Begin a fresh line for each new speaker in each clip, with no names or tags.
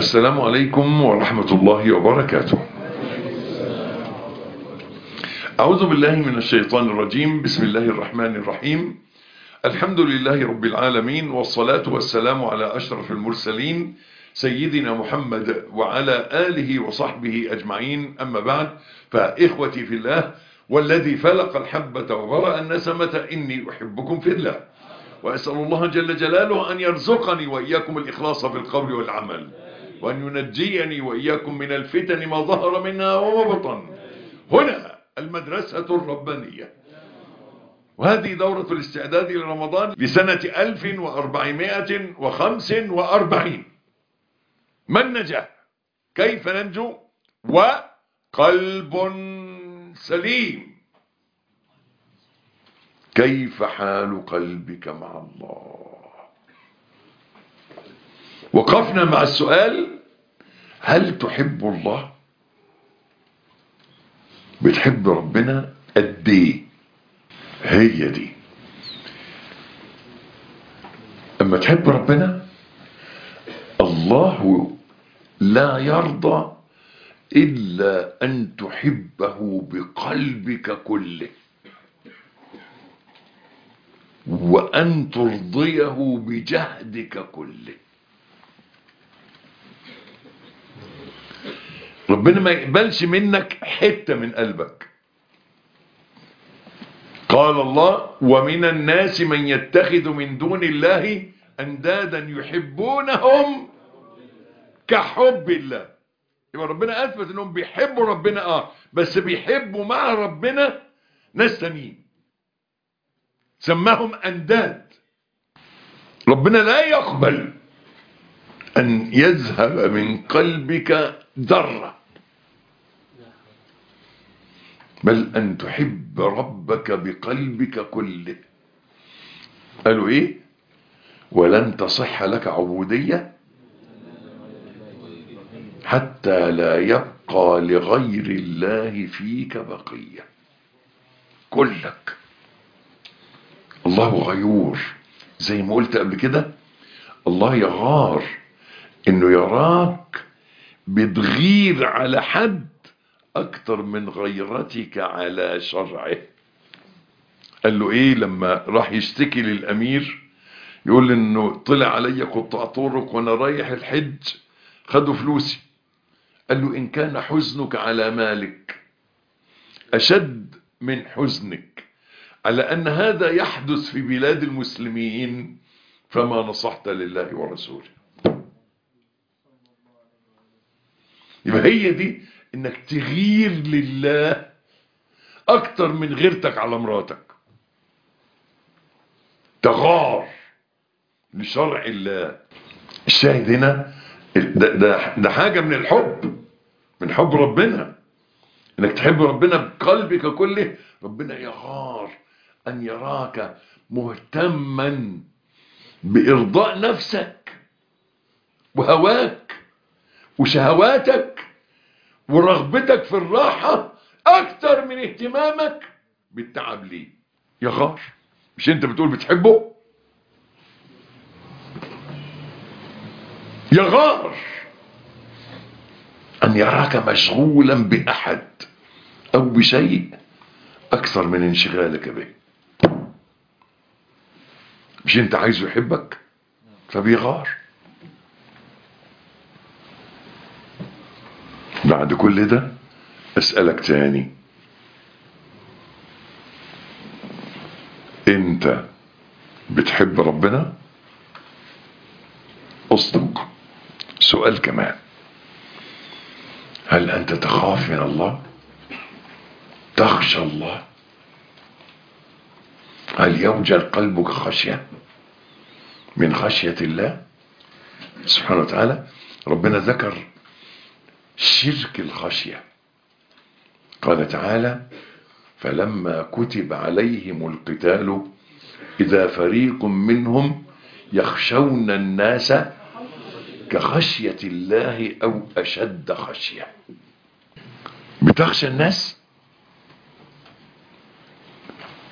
السلام عليكم ورحمة الله وبركاته. أعوذ بالله من الشيطان الرجيم. بسم الله الرحمن الرحيم. الحمد لله رب العالمين، والصلاة والسلام على أشرف المرسلين سيدنا محمد وعلى آله وصحبه أجمعين. أما بعد، فإخوتي في الله والذي فلق الحبة وبرأ النسمة إني أحبكم في الله، وأسأل الله جل جلاله أن يرزقني وإياكم الإخلاص في القول والعمل، وأن ينجيني وإياكم من الفتن ما ظهر منها وما بطن. هنا المدرسة الربانية، وهذه دورة الاستعداد لرمضان لسنة 1445. ما النجاة؟ كيف ننجو؟ وقلب سليم. كيف حال قلبك مع الله؟ وقفنا مع السؤال: هل تحب الله؟ بتحب ربنا قد ايه؟ هي دي. اما تحب ربنا، الله لا يرضى الا ان تحبه بقلبك كله، وان ترضيه بجهدك كله. ربنا ما يقبلش منك حتة من قلبك. قال الله: ومن الناس من يتخذ من دون الله أندادا يحبونهم كحب الله. يبقى ربنا أثبت أنهم بيحبوا ربنا، بس بيحبوا مع ربنا ناس تانيين، سماهم أنداد. ربنا لا يقبل أن يذهب من قلبك ذرة، بل أن تحب ربك بقلبك كله. قالوا إيه؟ ولن تصح لك عبودية حتى لا يبقى لغير الله فيك بقية. كلك. الله غيور، زي ما قلت قبل كده. الله يغار إنه يراك بتغير على حد أكتر من غيرتك على شرعه. قال له إيه لما راح يشتكي للأمير؟ يقول إنه طلع علي قطاع طرق وأنا رايح الحج، خدوا فلوسي. قال له: إن كان حزنك على مالك أشد من حزنك على أن هذا يحدث في بلاد المسلمين، فما نصحت لله ورسوله. يبقى هي دي، إنك تغير لله أكتر من غيرتك على مراتك. تغار لشرع الله. الشاهد هنا ده حاجة من الحب، من حب ربنا، انك تحب ربنا بقلبك كله. ربنا يغار ان يراك مهتما بارضاء نفسك وهواك وشهواتك ورغبتك في الراحة اكتر من اهتمامك بالتعب ليه. يغار. مش انت بتقول بتحبه؟ يغار أن يراك مشغولا بأحد أو بشيء أكثر من انشغالك به. مش أنت عايزه يحبك؟ فبيغار. بعد كل ده أسألك تاني: أنت بتحب ربنا؟ أصدق. سؤال كمان: هل أنت تخاف من الله؟ تخشى الله؟ هل يوجل قلبك خشية من خشية الله سبحانه وتعالى؟ ربنا ذكر شرك الخشية. قال تعالى: فلما كتب عليهم القتال إذا فريق منهم يخشون الناس كخشية الله أو أشد خشية. بتخشى الناس؟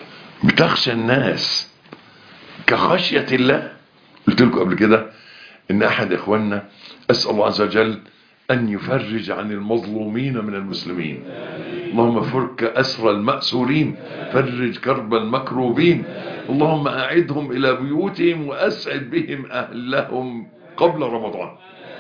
بتخشى الناس كخشية الله؟ قلت لكم قبل كده ان احد اخواننا اسأل الله عز وجل ان يفرج عن المظلومين من المسلمين. اللهم فك اسر المأسورين، فرج كرب المكروبين، اللهم اعدهم الى بيوتهم واسعد بهم اهلهم قبل رمضان.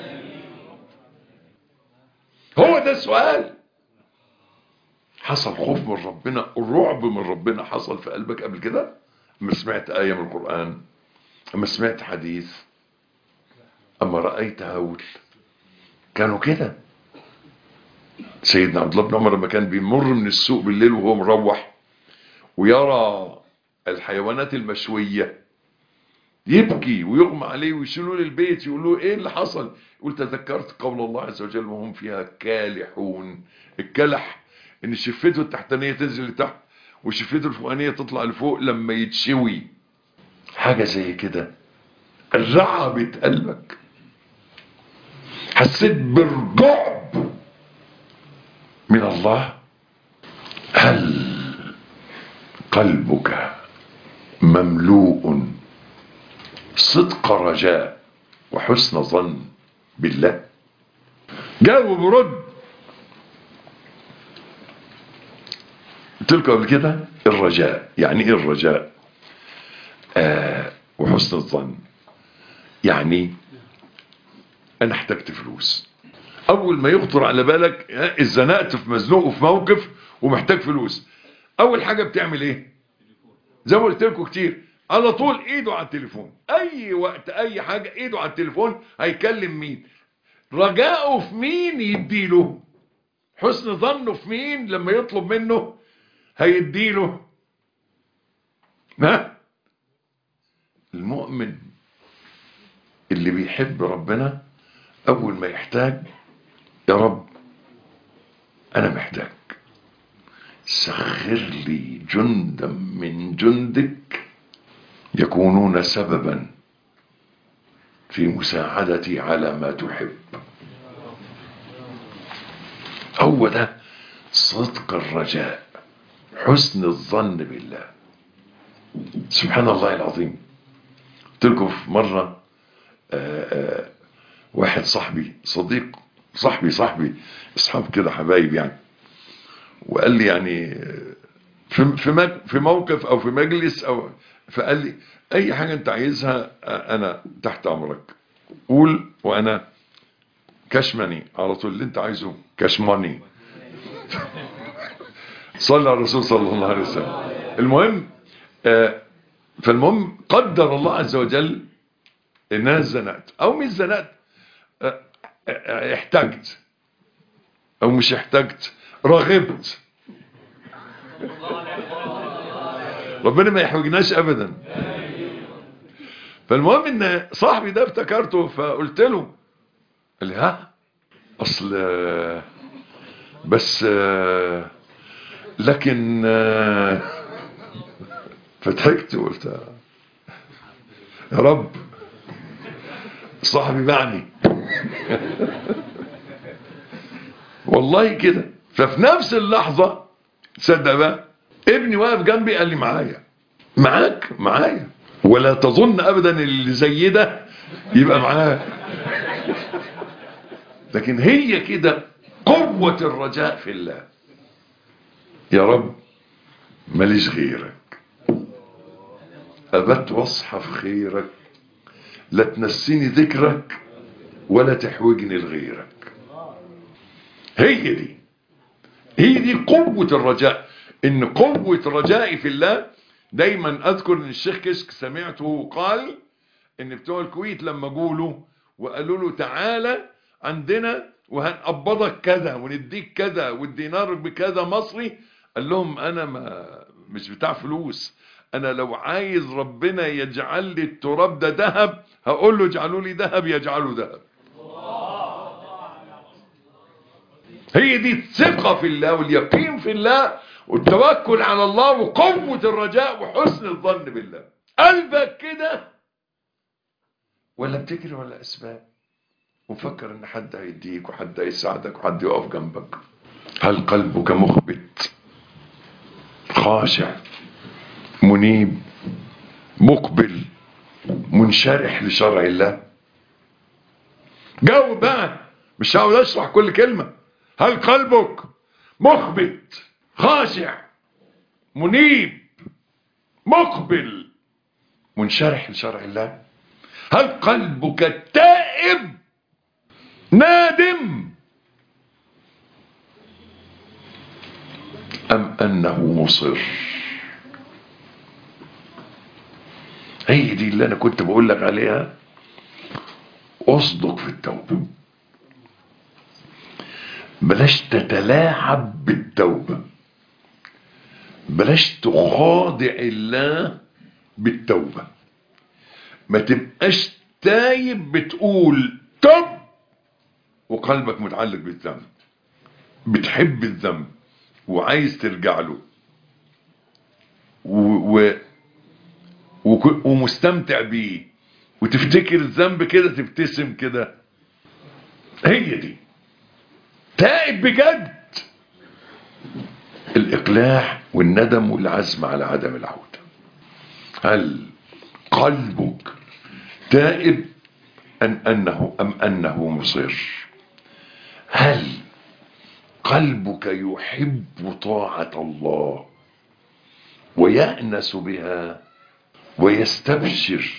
هو ده السؤال. حصل خوف من ربنا، الرعب من ربنا حصل في قلبك قبل كده؟ اما سمعت آية من القرآن، اما سمعت حديث، اما رأيت هول؟ كانوا كده. سيدنا عبد الله بن عمر لما كان بيمر من السوق بالليل وهو مروح ويرى الحيوانات المشوية يبكي ويغمى عليه ويشيلوه للبيت، يقولوا ايه اللي حصل؟ يقول تذكرت قول الله عز وجل وهم فيها كالحون. الكلح ان شفته التحتانية تنزل لتحت وشفته الفوقانية تطلع لفوق لما يتشوي. حاجة زي كده رعبت قلبك، حسيت بالرعب من الله. هل قلبك مملوء صدق رجاء وحسن ظن بالله؟ جاوب ورد. قلت لكم قبل كده الرجاء يعني ايه؟ الرجاء وحسن الظن يعني انا احتجت فلوس. اول ما يخطر على بالك اتزنقت في مزنوق وفي موقف ومحتاج فلوس، اول حاجة بتعمل ايه؟ زي ما قلت لكم كتير، على طول ايده على التليفون. اي وقت اي حاجة ايده على التليفون. هيكلم مين؟ رجاؤه في مين يديله؟ حسن ظنه في مين لما يطلب منه هيديله؟ ها؟ المؤمن اللي بيحب ربنا اول ما يحتاج، يا رب انا محتاج، سخر لي جندا من جندك يكونون سببا في مساعدتي على ما تحب. هو ده صدق الرجاء، حسن الظن بالله. سبحان الله العظيم. قلت لكم في مرة واحد صاحبي، صديق صاحبي اصحاب كده حبايب يعني، وقال لي يعني في موقف او في مجلس او، فقال لي اي حاجة انت عايزها انا تحت امرك، قول وانا كشمني على طول، اللي انت عايزه كشماني. صلى على الرسول صلى الله عليه وسلم. المهم فالمهم قدر الله عز وجل ان انا زنقت او مش زنقت، احتجت او مش احتجت، رغبت. ربنا ما يحوجناش ابدا. فالمهم ان صاحبي ده افتكرته فقلت له، قال لي ها اصل بس لكن فضحكت وقلت يا رب صاحبي معني. والله كده. ففي نفس اللحظة تصدق بقى ابني واقف جنبي قال لي معايا، ولا تظن ابدا اللي زي ده يبقى معاه. لكن هي كده قوة الرجاء في الله. يا رب ماليش غيرك، أبت واصحى في خيرك، لا تنسيني ذكرك ولا تحوجني لغيرك. هي دي قوة الرجاء. ان قوة رجائي في الله. دايما اذكر ان الشيخ كشك سمعته قال ان بتوع الكويت لما قولوا وقالوا له تعالى عندنا وهنقبضك كذا ونديك كذا والدينار بكذا مصري، قال لهم انا مش بتاع فلوس، انا لو عايز ربنا يجعل لي التراب ده ذهب هقول له اجعلوا لي ذهب يجعله ذهب. هي دي الثقة في الله واليقين في الله والتوكل على الله وقوة الرجاء وحسن الظن بالله. قلبك كده ولا بتجري ولا اسباب وفكر ان حد هيديك وحد هيساعدك وحد يقف جنبك؟ هل قلبك مخبت خاشع منيب مقبل منشرح لشرع الله؟ جاوب بقى، مش هقعد اشرح كل كلمة. هل قلبك مخبت خاشع منيب مقبل منشرح لشرع الله؟ هل قلبك تائب نادم، أم أنه مصر؟ هي دي اللي أنا كنت بقول لك عليها. أصدق في التوبة، بلاش تتلاعب بالتوبة، بلاش تخادع الله بالتوبة. ما تبقاش تايب بتقول تب وقلبك متعلق بالذنب، بتحب الذنب وعايز ترجع له ومستمتع بيه، وتفتكر الذنب كده تبتسم كده. هي دي تائب بجد، الإقلاع والندم والعزم على عدم العودة. هل قلبك تائب أم أنه مصر؟ هل قلبك يحب طاعة الله ويأنس بها ويستبشر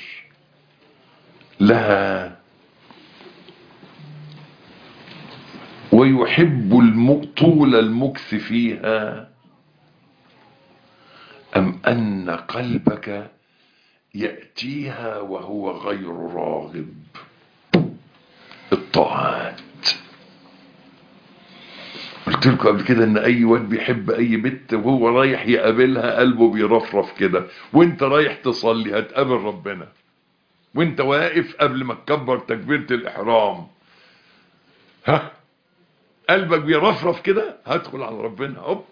لها ويحب طول المكث فيها، أم أن قلبك يأتيها وهو غير راغب؟ الطاعات، قلت لكم قبل كده ان اي واد بيحب اي بنت وهو رايح يقابلها قلبه بيرفرف كده. وانت رايح تصلي هتقابل ربنا، وانت واقف قبل ما تكبر تكبيرة الاحرام ها قلبك بيرفرف كده، هدخل على ربنا هوب،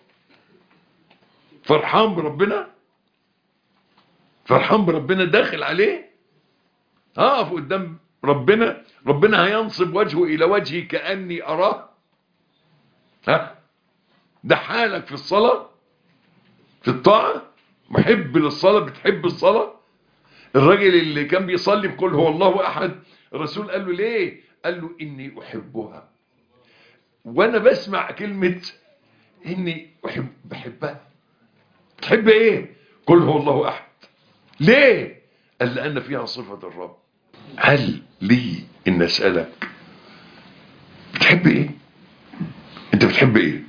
فرحان بربنا، فرحان بربنا، داخل عليه، هقف قدام ربنا، ربنا هينصب وجهه الى وجهي كأني اراه. ها ده حالك في الصلاة، في الطاعة، محب للصلاة، بتحب الصلاة. الراجل اللي كان بيصلي بقول هو الله احد، الرسول قال له ليه؟ قال له اني احبها، وانا بسمع كلمة اني بحبها. تحب ايه؟ قل هو الله احد. ليه؟ قال لان فيها صفة الرب. هل لي ان اسألك بتحب ايه؟ انت بتحب ايه؟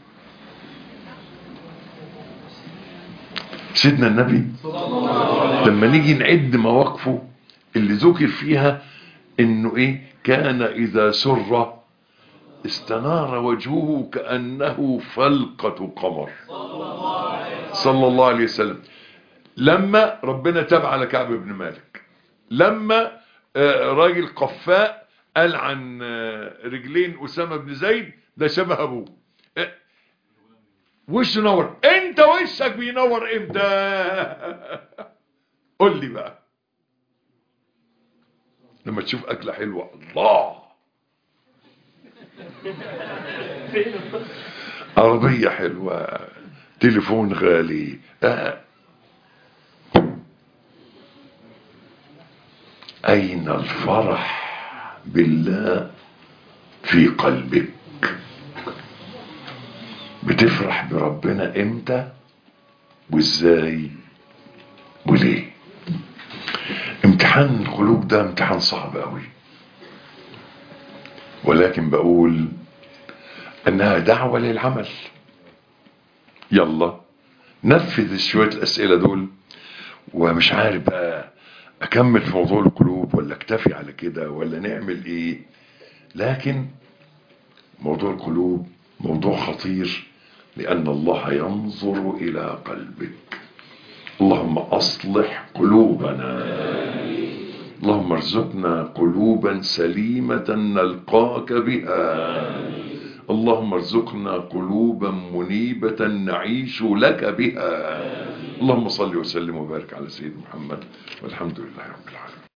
سيدنا النبي لما نيجي نعد مواقفه اللي ذكر فيها انه ايه، كان اذا سر استنار وجهه كأنه فلقة قمر صلى الله عليه وسلم. لما ربنا تاب على كعب بن مالك، لما راجل قفاء قال عن رجلين أسامة بن زيد ده شبه ابوه، وشه نور. انت وشك بينور امتى؟ قول لي بقى. لما تشوف اكله حلوه، الله، عربيه حلوه، تليفون غالي، اين الفرح بالله في قلبك؟ بتفرح بربنا امتى وازاي وليه؟ امتحان القلوب ده امتحان صعب قوي، ولكن بقول انها دعوة للعمل. يلا نفذ شوية الاسئلة دول. ومش عارف بقى اكمل في موضوع القلوب ولا اكتفي على كده ولا نعمل ايه، لكن موضوع القلوب موضوع خطير، لان الله ينظر الى قلبك. اللهم اصلح قلوبنا، اللهم ارزقنا قلوبا سليمة نلقاك بها، اللهم ارزقنا قلوبا منيبة نعيش لك بها. اللهم صل وسلم وبارك على سيدنا محمد، والحمد لله رب العالمين.